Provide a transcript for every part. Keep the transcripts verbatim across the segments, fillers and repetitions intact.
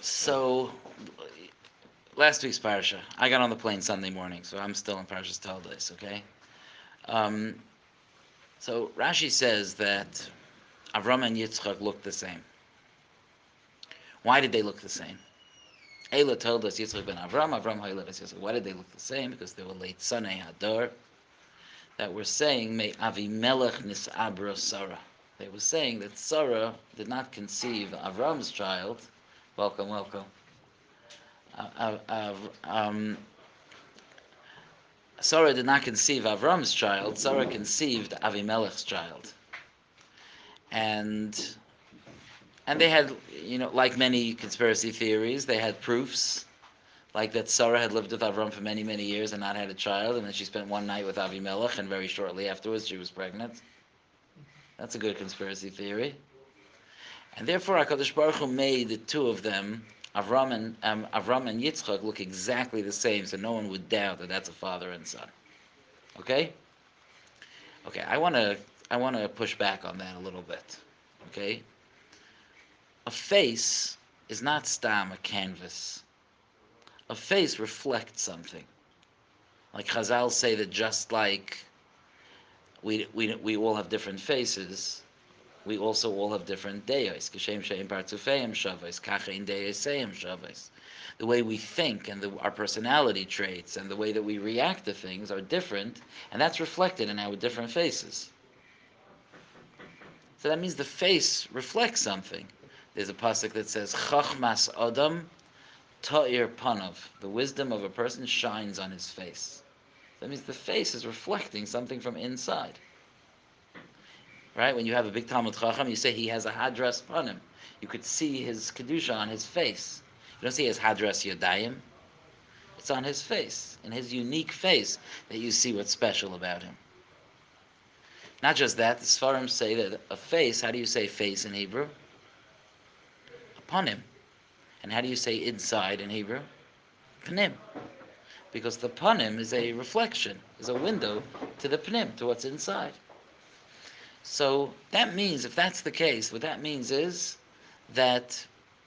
So, last week's parsha, I got on the plane Sunday morning, so I'm still in Parshas Taldes, okay? Um, so Rashi says that Avram and Yitzchak looked the same. Why did they look the same? Eila told us Yitzchak ben Avram, Avram Hailev Yitzchak. Why did they look the same? Because they were late Sanei Hadar that were saying, May Avimelech nisabra Sarah. They were saying that Sarah did not conceive Avram's child. Welcome, welcome. Uh, uh, uh, um, Sarah did not conceive Avram's child. Sarah conceived Avimelech's child, and and they had, you know, like many conspiracy theories, they had proofs, like that Sarah had lived with Avram for many many years and not had a child, and then she spent one night with Avimelech, and very shortly afterwards she was pregnant. That's a good conspiracy theory, and therefore Hakadosh Baruch Hu made the two of them, Avram and um, Avram and Yitzchak, look exactly the same, so no one would doubt that that's a father and son. Okay. Okay, I want to I want to push back on that a little bit. Okay? A face is not stam a canvas. A face reflects something. Like Chazal say that just like we we we all have different faces, we also all have different deyos. Kashem sheim partzufeim shavos, kachein deyoseim shavos. The way we think and the, our personality traits and the way that we react to things are different, and that's reflected in our different faces. So that means the face reflects something. There's a pasuk that says, "Chachmas Adam ta'ir panav." The wisdom of a person shines on his face. That means the face is reflecting something from inside. Right? When you have a big Talmud Chacham, you say he has a hadras panim. You could see his kedusha on his face. You don't see his hadras yodayim. It's on his face, in his unique face, that you see what's special about him. Not just that, the Sfarim say that a face, how do you say face in Hebrew? Panim. And how do you say inside in Hebrew? Panim. Because the panim is a reflection, is a window to the panim, to what's inside. So that means, if that's the case, what that means is that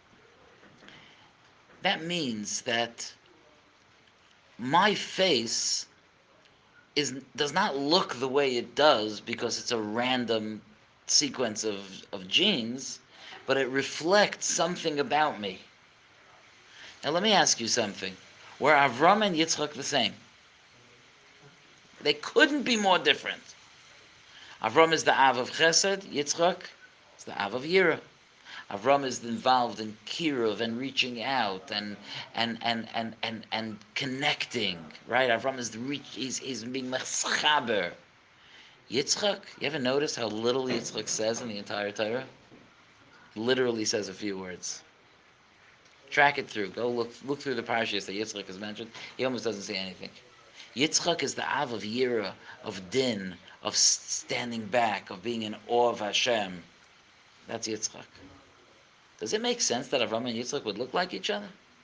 that means that my face is does not look the way it does because it's a random sequence of, of genes, but it reflects something about me. Now let me ask you something. Were Avram and Yitzchak the same? They couldn't be more different. Avram is the Av of Chesed, Yitzchak is the Av of Yira. Avram is involved in kiruv and reaching out and and and and and, and connecting, right? Avram is the reach. He's he's being meschaber. Yitzchak, you ever notice how little Yitzchak says in the entire Torah? Literally says a few words. Track it through. Go look look through the parashas that Yitzchak is mentioned. He almost doesn't say anything. Yitzchak is the Av of Yira, of Din, of standing back, of being in awe of Hashem. That's Yitzchak. Does it make sense that Avram and Yitzchak would look like each other?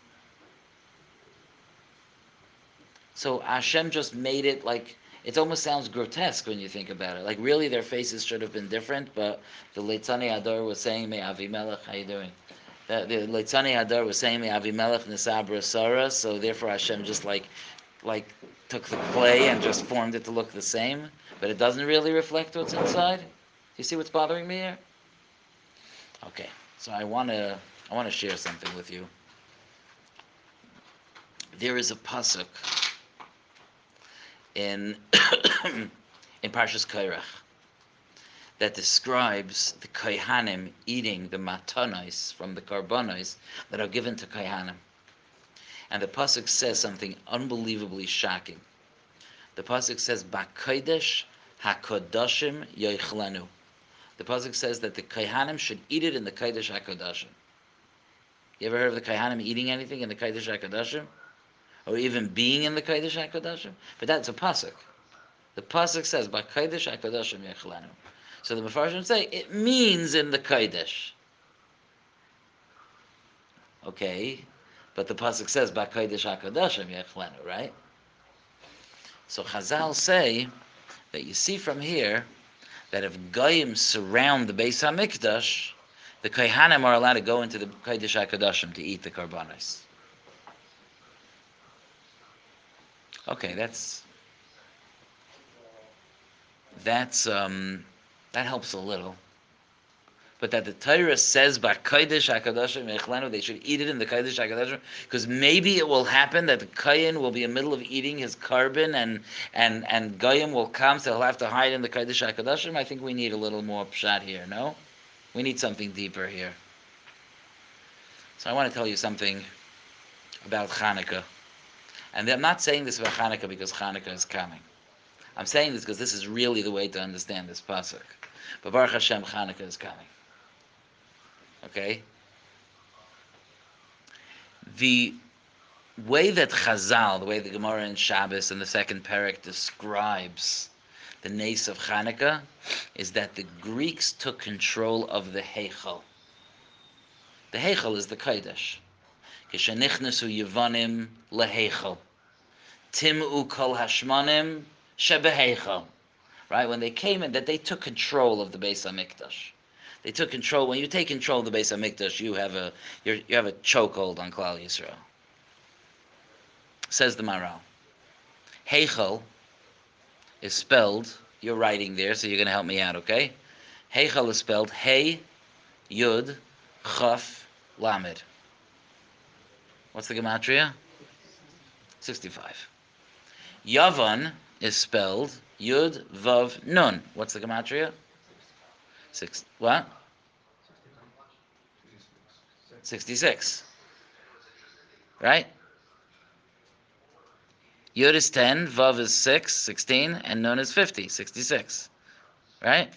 So Hashem just made it like, it almost sounds grotesque when you think about it. Like really their faces should have been different, but the Leitzani Adar was saying, May Avimelech, how you doing? The, the Leitzani Adar was saying, May Avimelech Nisabra Sarah, so therefore Hashem just like, like took the clay and just formed it to look the same, but it doesn't really reflect what's inside. Do you see what's bothering me here? Okay, so I want to I want to share something with you. There is a pasuk in in Parshas Kairach that describes the Kohanim eating the matanos from the karbanos that are given to Kohanim. And the pasuk says something unbelievably shocking. The pasuk says, "Ba'kodesh hakodashim yoichlenu." The pasuk says that the Kohanim should eat it in the Kodesh HaKodashim. You ever heard of the Kohanim eating anything in the Kodesh HaKodashim? Or even being in the Kodesh HaKodashim? But that's a pasuk. The pasuk says, "Ba'kodesh HaKodashim yoichlenu." So the Mefarshim say, it means in the Kodesh. Okay, but the pasuk says, "Ba'kodesh HaKodashim yoichlenu," right? So Chazal say that you see from here that if Goyim surround the Beis HaMikdash, The Kohanim are allowed to go into the Kodesh HaKadoshim to eat the karbanos. Okay, that's that's um that helps a little. But that the Torah says by Kodesh HaKadoshim Echlanu, they should eat it in the Kodesh HaKadoshim, because maybe it will happen that the Kohen will be in the middle of eating his carbon, and and and Goyim will come, so he'll have to hide in the Kodesh HaKadoshim. I think we need a little more pshat here. No, we need something deeper here. So I want to tell you something about Hanukkah, and I'm not saying this about Hanukkah because Hanukkah is coming. I'm saying this because this is really the way to understand this pasuk. But Baruch Hashem, Hanukkah is coming. Okay? The way that Chazal, the way the Gemara in Shabbos and the second parak describes the nace of Hanukkah, is that the Greeks took control of the Heichal. The Heichal is the Kodesh. Kishanichnasu Yevanim leheichal. Tim'u kol hashmanim shebeheichal. Right? When they came in, that they took control of the Beis HaMikdash. They took control. When you take control of the Beis HaMikdash, you have a you're, you have a chokehold on Klal Yisrael. Says the Maral. Heichal is spelled. You're writing there, so you're going to help me out, okay? Heichal is spelled Hey, Yud, Chaf, Lamed. What's the gematria? sixty-five. Yavan is spelled Yud, Vav, Nun. What's the gematria? Six. What? sixty-six. Right? Yud is ten, Vav is six, sixteen, and Nun is fifty, sixty-six. Right?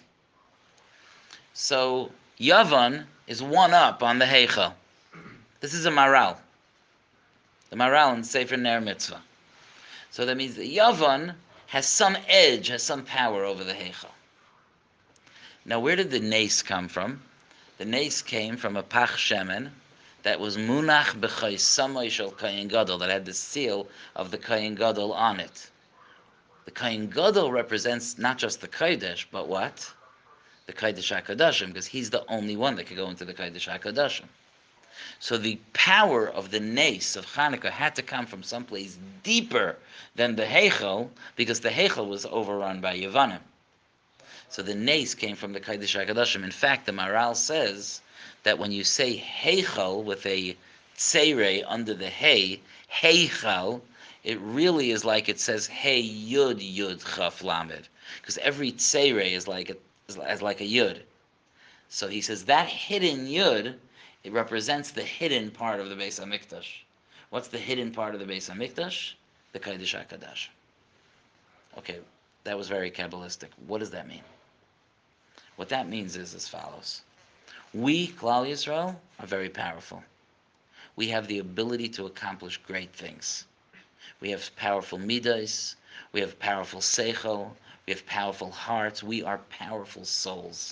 So, Yavan is one up on the Heichal. This is a Maral. The Maral in Sefer Ner Mitzvah. So that means the Yavan has some edge, has some power over the Heichal. Now, where did the nace come from? The nace came from a Pach Shemen that was Munach B'chaysamay Shel Kohen Gadol, that had the seal of the Kohen Gadol on it. The Kohen Gadol represents not just the Kodesh, but what? The Kodesh HaKadoshim, because he's the only one that could go into the Kodesh HaKadoshim. So the power of the nace of Hanukkah had to come from someplace deeper than the Heichal, because the Heichal was overrun by Yevanim. So the nace came from the Kodesh HaKadoshim. In fact, the Maral says that when you say Heichal with a tseire under the Hey, Heichal, it really is like it says Hey Yud Yud Chaf Lamed, because every tseire is like a, is like a Yud. So he says that hidden Yud, it represents the hidden part of the Beis HaMikdash. What's the hidden part of the Beis HaMikdash? The Kodesh HaKadosh. Okay, that was very Kabbalistic. What does that mean? What that means is as follows. We, Klal Yisrael, are very powerful. We have the ability to accomplish great things. We have powerful midas, we have powerful seichel, we have powerful hearts, we are powerful souls.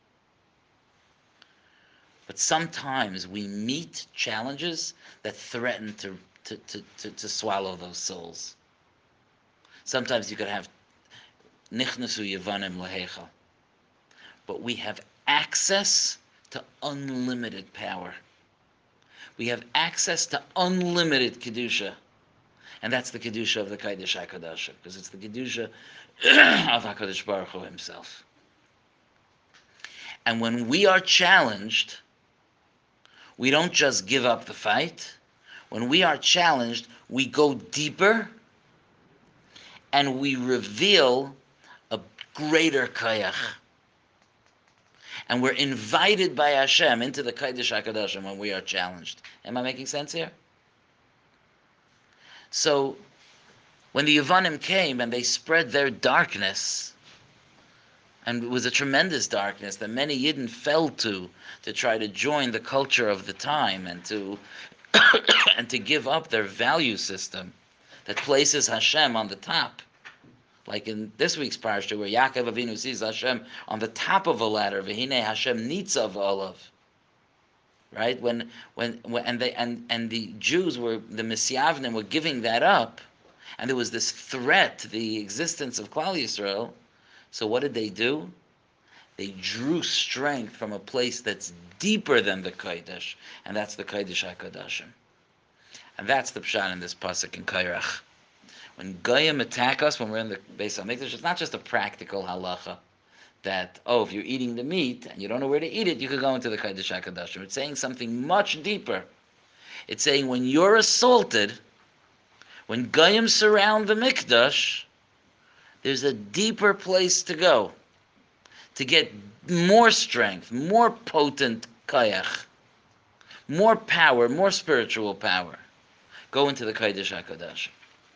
But sometimes we meet challenges that threaten to, to, to, to, to swallow those souls. Sometimes you could have nichnasu yevanim leheichal. But we have access to unlimited power. We have access to unlimited Kedusha. And that's the Kedusha of the Kodesh HaKadosh, because it's the Kedusha of HaKadosh Baruch Hu himself. And when we are challenged, we don't just give up the fight. When we are challenged, we go deeper and we reveal a greater koyach. And we're invited by Hashem into the Kodesh HaKadosh when we are challenged. Am I making sense here? So, when the Yevanim came and they spread their darkness, and it was a tremendous darkness that many Yidden fell to, to try to join the culture of the time and to and to give up their value system that places Hashem on the top. Like in this week's parasha, where Yaakov Avinu sees Hashem on the top of a ladder, V'hinei Hashem nitzav olav. Right? When, when, when, and they, and, and the Jews were, the Misyavnim were giving that up, and there was this threat to the existence of Klal Yisrael. So what did they do? They drew strength from a place that's deeper than the Kodesh, and that's the Kodesh HaKodashim. And that's the pshat in this pasuk in Kairach. When Goyim attack us, when we're in the Beis HaMikdash, it's not just a practical halacha that, oh, if you're eating the meat and you don't know where to eat it, you could go into the Kodesh HaKodashim. It's saying something much deeper. It's saying when you're assaulted, when Goyim surround the Mikdash, there's a deeper place to go to get more strength, more potent kayach, more power, more spiritual power. Go into the Kodesh HaKodesh.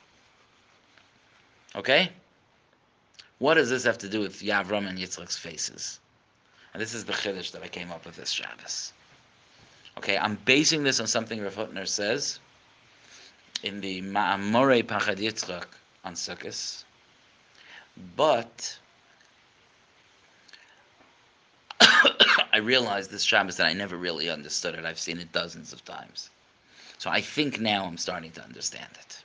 Okay? What does this have to do with Yavram and Yitzchak's faces? And this is the chiddush that I came up with this Shabbos. Okay, I'm basing this on something Rav Hutner says in the Ma'amorei Pachad Yitzchak on Sukkot, but I realized this Shabbos that I never really understood it. I've seen it dozens of times. So I think now I'm starting to understand it.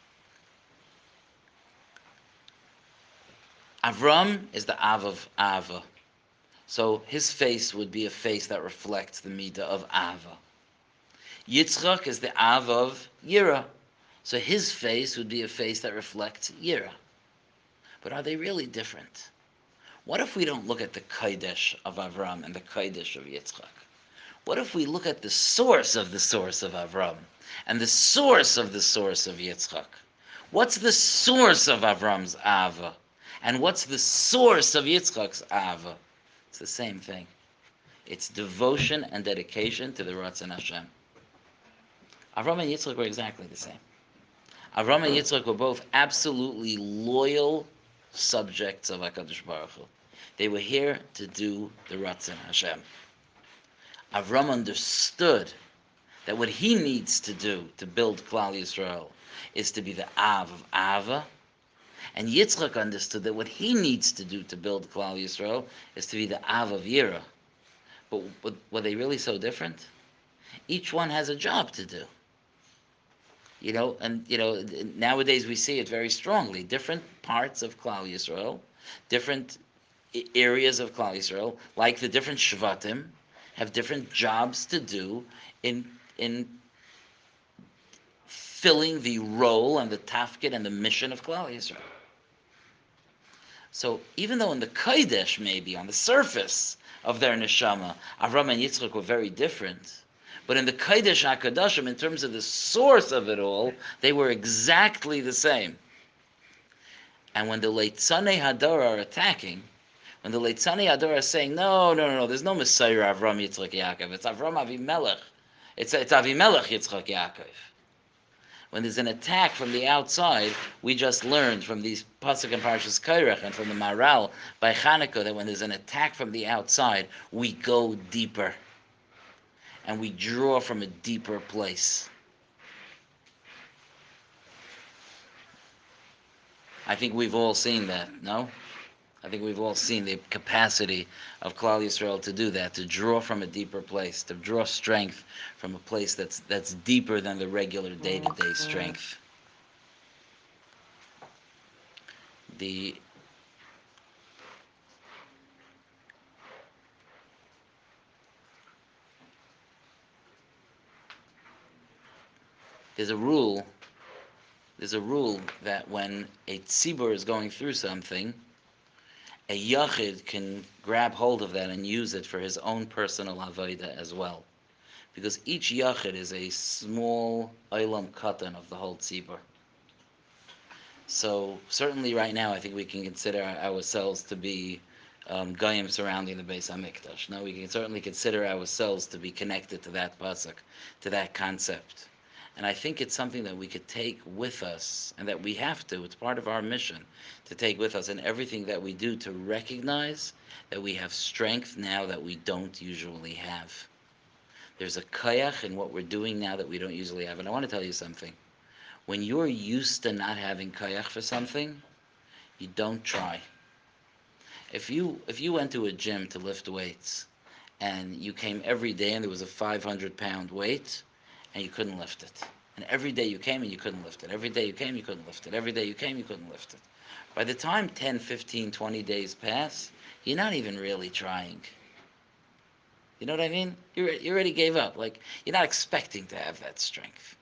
Avram is the Av of Ava. So his face would be a face that reflects the Midah of Ava. Yitzchak is the Av of Yira. So his face would be a face that reflects Yira. But are they really different? What if we don't look at the Kodesh of Avram and the Kodesh of Yitzchak? What if we look at the source of the source of Avram and the source of the source of Yitzchak? What's the source of Avram's Ava? And what's the source of Yitzchak's Ava? It's the same thing. It's devotion and dedication to the Ratzon Hashem. Avram and Yitzchak were exactly the same. Avram and Yitzchak were both absolutely loyal subjects of HaKadosh Baruch Hu. They were here to do the Ratzon Hashem. Avram understood that what he needs to do to build Klal Yisrael is to be the Av of Ava, and Yitzchak understood that what he needs to do to build Klal Yisrael is to be the Av of Yira. But, but were they really so different? Each one has a job to do. You know, and you know, nowadays we see it very strongly. Different parts of Klal Yisrael, different areas of Klal Yisrael, like the different Shvatim, have different jobs to do in in filling the role and the tafkid and the mission of Klal Yisrael. So even though in the Kodesh, maybe on the surface of their neshama, Avram and Yitzchak were very different, but in the Kodesh HaKadoshim, in terms of the source of it all, they were exactly the same. And when the Leitzanei Hador are attacking, when the Leitzanei Hador are saying, no, no, no, no, there's no Messiah Avram, Yitzchak, Yaakov, it's Avram Avimelech, it's, it's Avimelech, Yitzchak, Yaakov. When there's an attack from the outside, we just learned from these pasuk and parshas Kairach and from the Maral by Chanukah that when there's an attack from the outside, we go deeper. And we draw from a deeper place. I think we've all seen that, no? I think we've all seen the capacity of Klal Yisrael to do that, to draw from a deeper place, to draw strength from a place that's that's deeper than the regular day-to-day strength. The there's a rule. There's a rule that when a tzibur is going through something, a yachid can grab hold of that and use it for his own personal avodah as well, because each yachid is a small olam katan of the whole tzibur. So certainly right now, I think we can consider ourselves to be um, goyim surrounding the Beis Hamikdash. No, we can certainly consider ourselves to be connected to that pasuk, to that concept. And I think it's something that we could take with us, and that we have to. It's part of our mission to take with us in everything that we do, to recognize that we have strength now that we don't usually have. There's a kayach in what we're doing now that we don't usually have. And I want to tell you something. When you're used to not having kayach for something, you don't try. If you if you went to a gym to lift weights, and you came every day and there was a five hundred pound weight, and you couldn't lift it, And every day you came and you couldn't lift it. Every day you came, you couldn't lift it. Every day you came, you couldn't lift it. By the time ten, fifteen, twenty days pass, you're not even really trying. You know what I mean? You you already gave up. Like, you're not expecting to have that strength.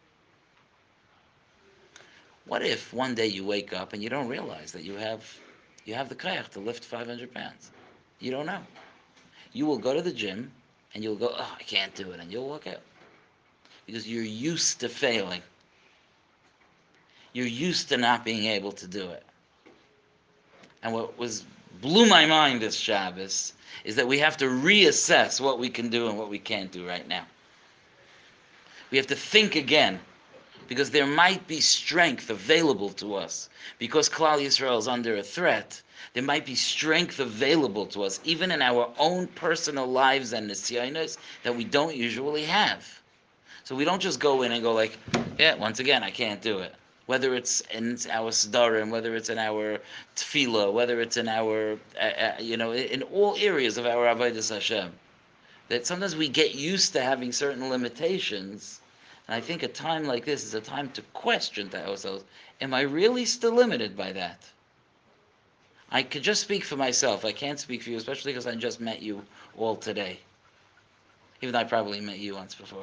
What if one day you wake up and you don't realize that you have you have the kayak to lift five hundred pounds? You don't know. You will go to the gym and you'll go, oh, I can't do it, and you'll walk out because you're used to failing. You're used to not being able to do it. And what was blew my mind this Shabbos is that we have to reassess what we can do and what we can't do right now. We have to think again because there might be strength available to us. Because Klal Yisrael is under a threat, there might be strength available to us, even in our own personal lives and nisyonos that we don't usually have. So we don't just go in and go like, yeah, once again, I can't do it. Whether it's in our sedarim, whether it's in our tefillah, whether it's in our, uh, uh, you know, in all areas of our avodas Hashem, that sometimes we get used to having certain limitations. And I think a time like this is a time to question to ourselves, am I really still limited by that? I could just speak for myself. I can't speak for you, especially because I just met you all today. Even though I probably met you once before.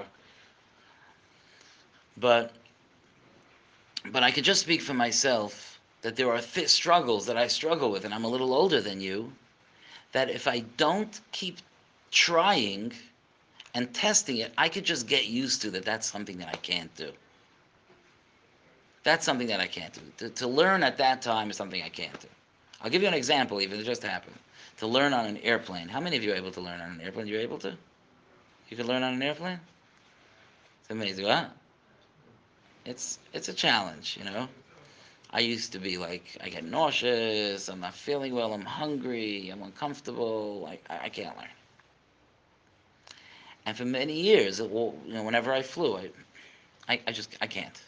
But but I could just speak for myself that there are th- struggles that I struggle with, and I'm a little older than you, that if I don't keep trying and testing it, I could just get used to that that's something that I can't do. That's something that I can't do. To, to learn at that time is something I can't do. I'll give you an example, even. It just happened. To learn on an airplane. How many of you are able to learn on an airplane? You're able to? You can learn on an airplane? It's amazing, huh? It's, it's a challenge, you know? I used to be like, I get nauseous, I'm not feeling well, I'm hungry, I'm uncomfortable, like, I, I can't learn. And for many years, it will, you know, whenever I flew, I, I, I just, I can't.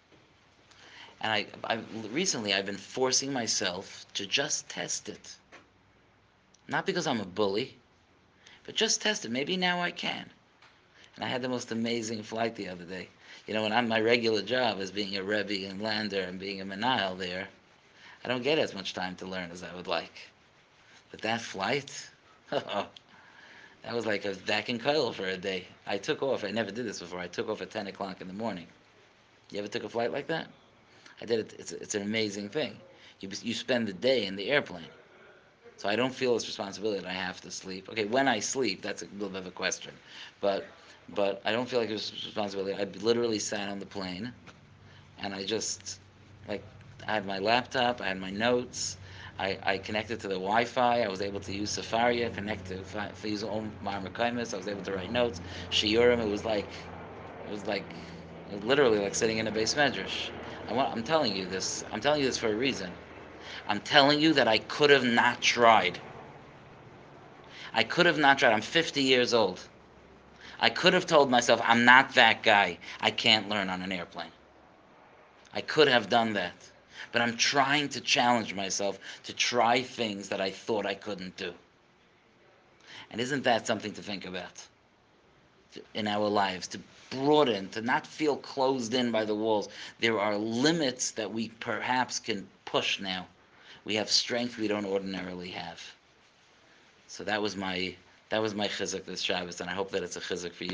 And I, I recently I've been forcing myself to just test it. Not because I'm a bully, but just test it. Maybe now I can. And I had the most amazing flight the other day. You know, when I'm my regular job as being a Rebbe in Lander and being a Menahel there, I don't get as much time to learn as I would like. But that flight, that was like a back in Kyle for a day. I took off. I never did this before. I took off at ten o'clock in the morning. You ever took a flight like that? I did it. It's, it's an amazing thing. You, you spend the day in the airplane. So I don't feel this responsibility that I have to sleep. Okay, when I sleep, that's a little bit of a question. But but I don't feel like it's a responsibility. I literally sat on the plane and I just, like, I had my laptop, I had my notes, I, I connected to the Wi-Fi, I was able to use Safari, I connected to to use Marmar Kaimis, I was able to write notes, Shiurim, it was like, it was like, it was literally like sitting in a base medrash. I want, I'm telling you this, I'm telling you this for a reason. I'm telling you that I could have not tried. I could have not tried. I'm fifty years old. I could have told myself, I'm not that guy. I can't learn on an airplane. I could have done that. But I'm trying to challenge myself to try things that I thought I couldn't do. And isn't that something to think about in our lives? To broaden, to not feel closed in by the walls. There are limits that we perhaps can push now. We have strength we don't ordinarily have. So that was my that was my chizuk this Shabbos, and I hope that it's a chizuk for you.